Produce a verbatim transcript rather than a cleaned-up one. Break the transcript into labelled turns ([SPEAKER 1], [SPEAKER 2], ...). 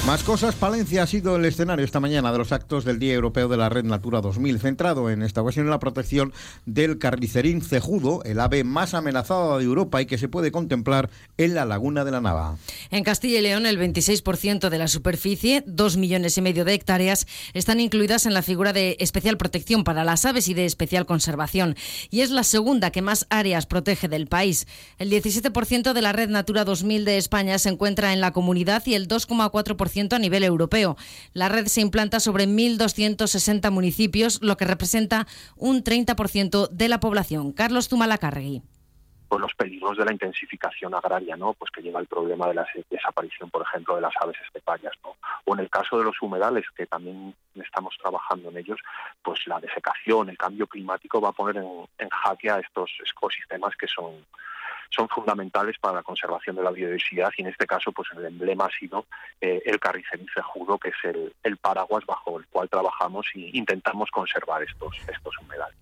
[SPEAKER 1] Más cosas. Palencia ha sido el escenario esta mañana de los actos del Día Europeo de la Red Natura dos mil, centrado en esta ocasión en la protección del carnicerín cejudo, el ave más amenazada de Europa y que se puede contemplar en la laguna de la Nava.
[SPEAKER 2] En Castilla y León, el veintiséis por ciento de la superficie, dos millones y medio de hectáreas, están incluidas en la figura de especial protección para las aves y de especial conservación. Y es la segunda que más áreas protege del país. El diecisiete por ciento de la Red Natura dos mil de España se encuentra en la comunidad y el dos coma cuatro por ciento a nivel europeo. La red se implanta sobre mil doscientos sesenta municipios, lo que representa un treinta por ciento de la población. Carlos Zumalacárregui.
[SPEAKER 3] Pues los peligros de la intensificación agraria, ¿no? Pues que llega el problema de la desaparición, por ejemplo, de las aves esteparias, ¿no? O en el caso de los humedales, que también estamos trabajando en ellos, pues la desecación, el cambio climático va a poner en, en jaque a estos ecosistemas que son son fundamentales para la conservación de la biodiversidad, y en este caso pues el emblema ha sido eh, el carnicerín cejudo, que es el, el paraguas bajo el cual trabajamos y intentamos conservar estos, estos humedales.